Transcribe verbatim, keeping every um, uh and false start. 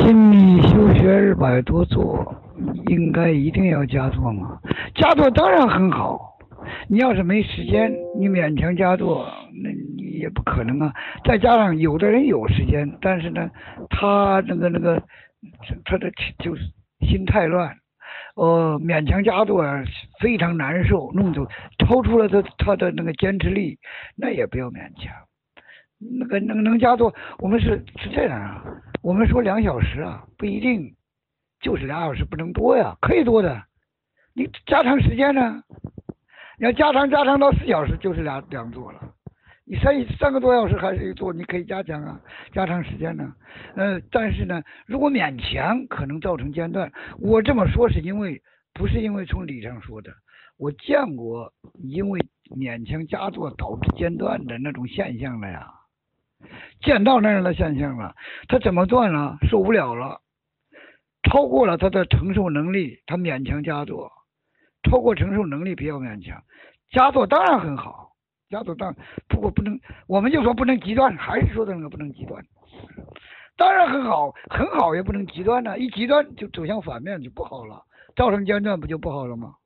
心理修学二百多座，应该一定要加座吗？加座当然很好，你要是没时间，你勉强加座，那你也不可能啊。再加上有的人有时间，但是呢，他那个那个，他的就是心太乱，呃，勉强加座非常难受，弄走超出了他他的那个坚持力，那也不要勉强。那个能能加座，我们是是这样啊，我们说两小时啊，不一定就是俩小时，不能多呀，可以多的。你加长时间呢？你要加长加长到四小时，就是俩两座了。你三三个多小时还是一座，你可以加强啊，加长时间呢。呃，但是呢，如果勉强，可能造成间断。我这么说是因为不是因为从理上说的，我见过因为勉强加座导致间断的那种现象了呀。见到那样的现象了，他怎么断了？受不了了，超过了他的承受能力，他勉强加座，超过承受能力不要勉强。加座当然很好，加座当然不过不能，我们就说不能极端，还是说的那个不能极端。当然很好，很好也不能极端呢、啊，一极端就走向反面就不好了，造成间断不就不好了吗？